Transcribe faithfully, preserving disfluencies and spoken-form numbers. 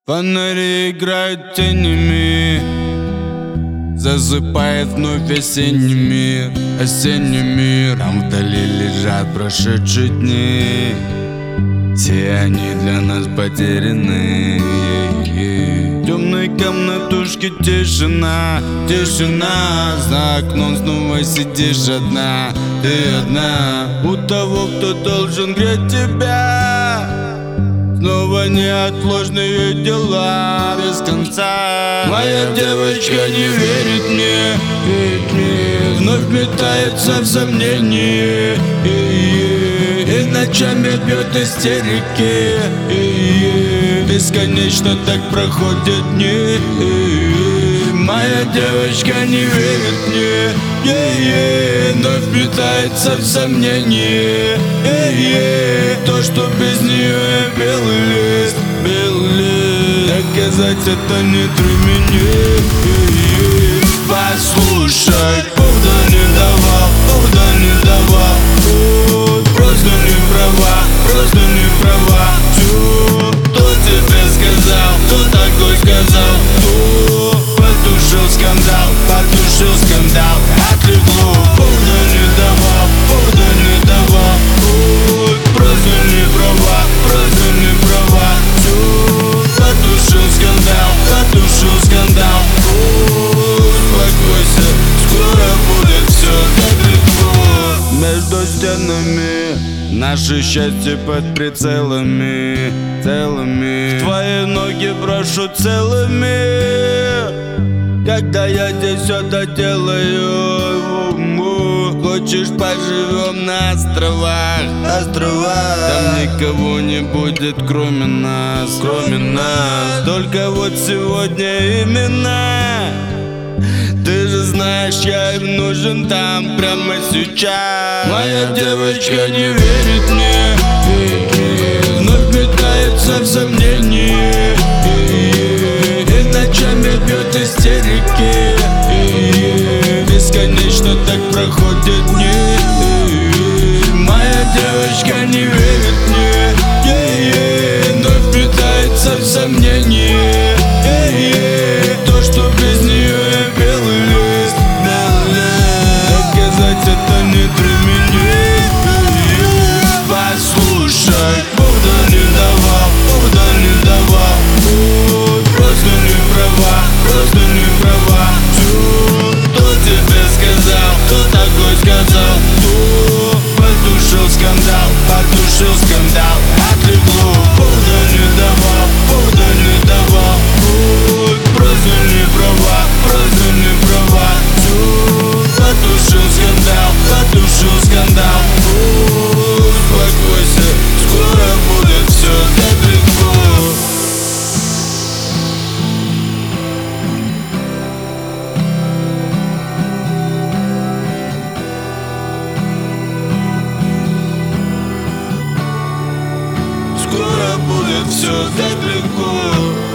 Фонари играют тенями, засыпает вновь осенний мир, осенний мир. Там вдали лежат прошедшие дни, все они для нас потеряны. Темной комнатушке тишина, тишина. За окном снова сидишь одна, ты одна. У того, кто должен греть тебя, снова неотложные дела без конца. Моя девочка не верит мне, верит мне. Вновь метается в сомнении, и, и, и ночами бьет истерики, и, и, бесконечно так проходят дни, и, и, моя девочка не верит мне, и, и, вновь метается в сомнении, и, и, то, что без нее я белый лист, белый лист. Доказать это не для меня, и, и, послушай, повода не давал, повода не давал. О, просто не права, просто не права. Все, кто тебе сказал, кто такой сказал, кто потушил скандал, потушил скандал. Отлегло, повода не давал, повода не давал. О, просто не права, просто не права. Все, потушил скандал, потушил скандал. Успокойся, скоро будет все так легко. Между стенами наше счастье под прицелами, целыми. В твои ноги брошу целыми, когда я здесь все доделаю. Хочешь, поживем на островах, островах. Там никого не будет, кроме нас, кроме нас. Только вот сегодня именно. Ты же знаешь, я им нужен там прямо сейчас. Моя девочка не верит мне, вновь метается в сомнении, и, и ночами бьет истерики, и, и бесконечно так проходят дни, и, и моя девочка не верит мне, и, и вновь метается в сомнении, и, и то, что без нее я белый лист, белый лист. Доказать это не для меня, и, и, послушай, повода не давал, повода не давал. О, просто не права, просто не права. Все, кто тебе сказал, кто такой сказал, кто потушил скандал, потушил скандал. Отлегло, повода не давал, повода не давал. О, просто не права, просто не права. Все, потушил скандал, потушил скандал. О, успокойся, скоро будет все так легко. Скоро будет все так легко.